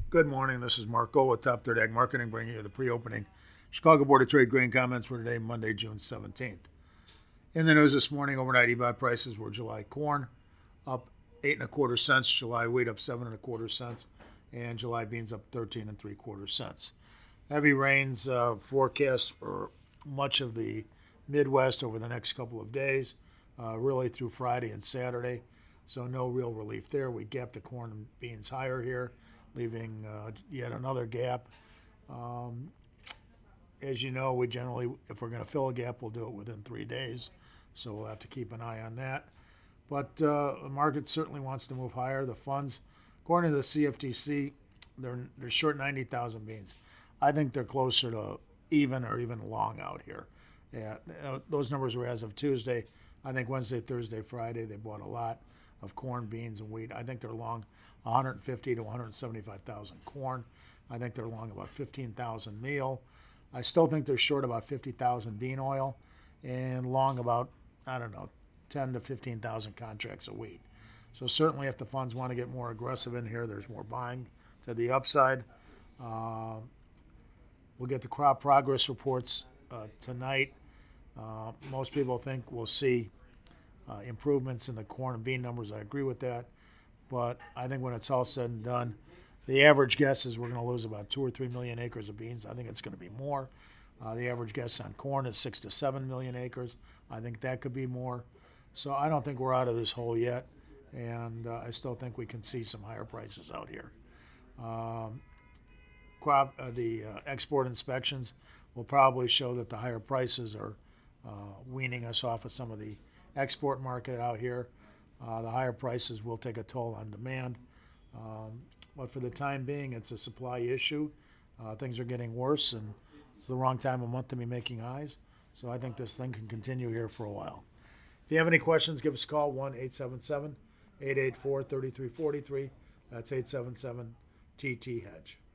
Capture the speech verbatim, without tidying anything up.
Good morning. This is Mark Gold with Top Third Ag Marketing, bringing you the pre-opening Chicago Board of Trade grain comments for today, Monday, June seventeenth. In the news this morning, overnight E B O T prices were July corn up eight and a quarter cents, July wheat up seven and a quarter cents, and July beans up thirteen and three quarter cents. Heavy rains uh, forecast for much of the Midwest over the next couple of days, uh, really through Friday and Saturday. So no real relief there. We gapped the corn and beans higher here, leaving uh, yet another gap. Um, as you know, we generally, if we're going to fill a gap, we'll do it within three days. So we'll have to keep an eye on that. But uh, the market certainly wants to move higher. The funds, according to the C F T C, they're they're short ninety thousand beans. I think they're closer to even or even long out here. Yeah, those numbers were as of Tuesday. I think Wednesday, Thursday, Friday, they bought a lot of corn, beans, and wheat. I think they're long one hundred fifty to one hundred seventy-five thousand corn. I think they're long about fifteen thousand meal. I still think they're short about fifty thousand bean oil and long about, I don't know, ten to fifteen thousand contracts of wheat. So certainly if the funds want to get more aggressive in here, there's more buying to the upside. Uh, we'll get the crop progress reports uh, tonight. Uh, most people think we'll see uh, improvements in the corn and bean numbers. I agree with that. But I think when it's all said and done, the average guess is we're going to lose about two or three million acres of beans. I think it's going to be more. Uh, the average guess on corn is six to seven million acres. I think that could be more. So I don't think we're out of this hole yet, and uh, I still think we can see some higher prices out here. Um, crop, uh, the uh, export inspections will probably show that the higher prices are uh, weaning us off of some of the export market out here. Uh, the higher prices will take a toll on demand. Um, but for the time being, it's a supply issue. Uh, things are getting worse, and it's the wrong time of month to be making highs. So I think this thing can continue here for a while. If you have any questions, give us a call, one eight seven seven, eight eight four, three three four three. That's eight seven seven T T Hedge.